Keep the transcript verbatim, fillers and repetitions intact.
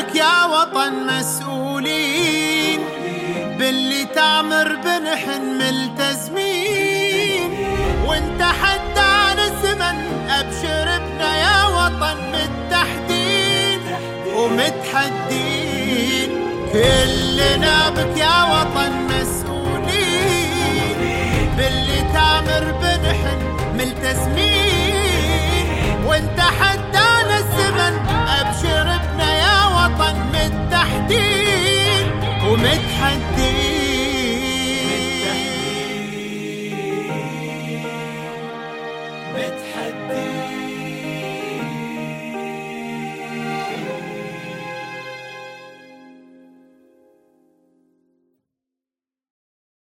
بك يا وطن مسؤولين، باللي تامر بنحن ملتزمين، وانت حدانا الزمن ابشر بنا يا وطن متحدين ومتحدين، كلنا بك يا وطن